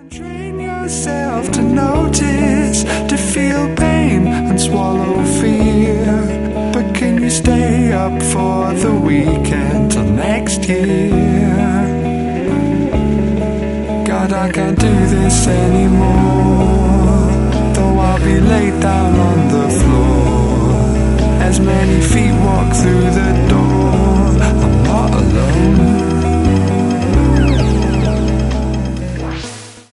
Train yourself to notice, to feel pain and swallow fear. But can you stay up for the weekend till next year? God, I can't do this anymore, though I'll be laid down on the floor. As many feet